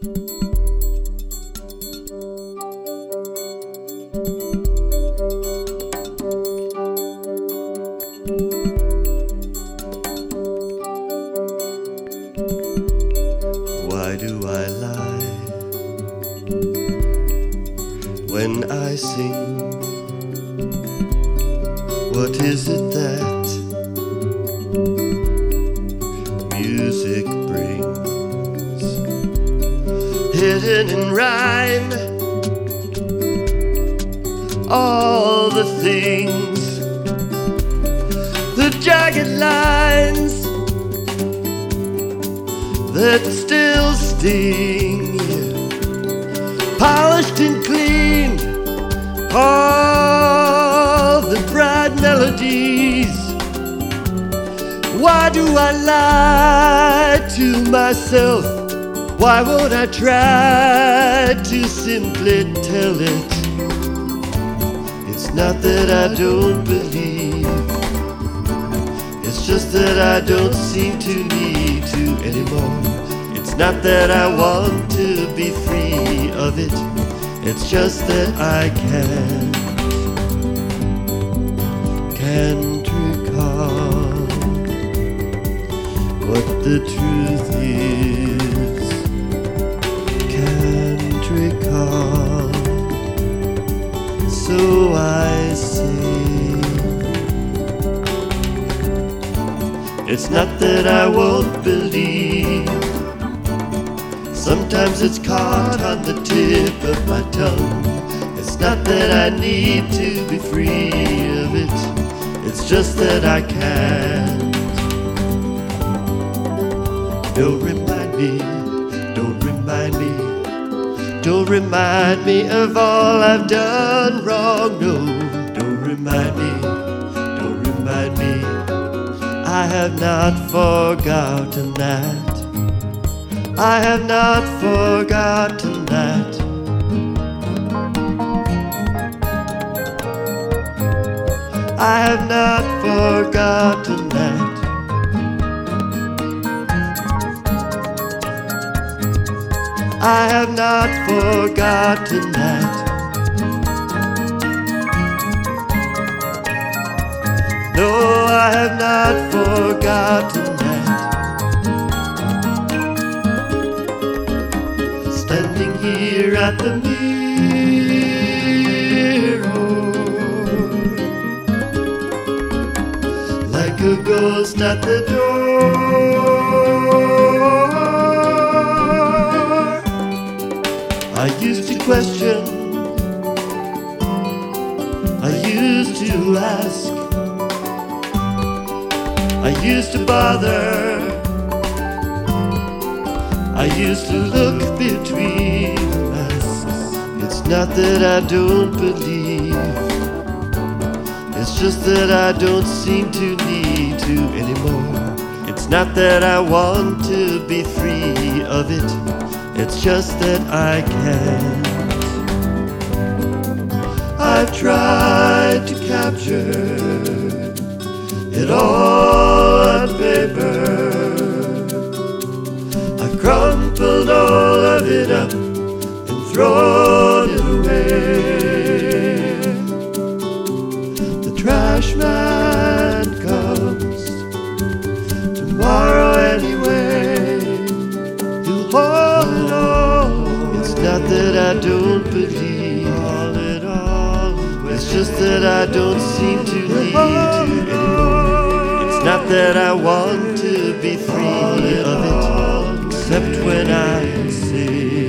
Why do I lie when I sing? What is it that music brings? Hidden in rhyme, all the things, the jagged lines that still sting, polished and clean, all the bright melodies. Why do I lie to myself? Why won't I try to simply tell it? It's not that I don't believe, it's just that I don't seem to need to anymore. It's not that I want to be free of it, it's just that I can't recall what the truth is. Can't recall, so I say it's not that I won't believe. Sometimes it's caught on the tip of my tongue. It's not that I need to be free of it, it's just that I can't. Don't remind me, don't remind me, don't remind me of all I've done wrong. No, don't remind me, don't remind me. I have not forgotten that. I have not forgotten that. I have not forgotten that. I have not forgotten that. No, I have not forgotten that. Standing here at the mirror, like a ghost at the door, I used to question, I used to ask, I used to bother, I used to look between the masks. It's not that I don't believe, it's just that I don't seem to need to anymore. It's not that I want to be free of it, it's just that I can't. I've tried to capture it all on paper. I've crumpled all of it up and thrown it away. The trash man comes tomorrow anyway. He'll haul it all. It's not that I don't believe, haul it all away. It's just that I don't seem to need to anymore. It's not that I want to be free of it, except when I say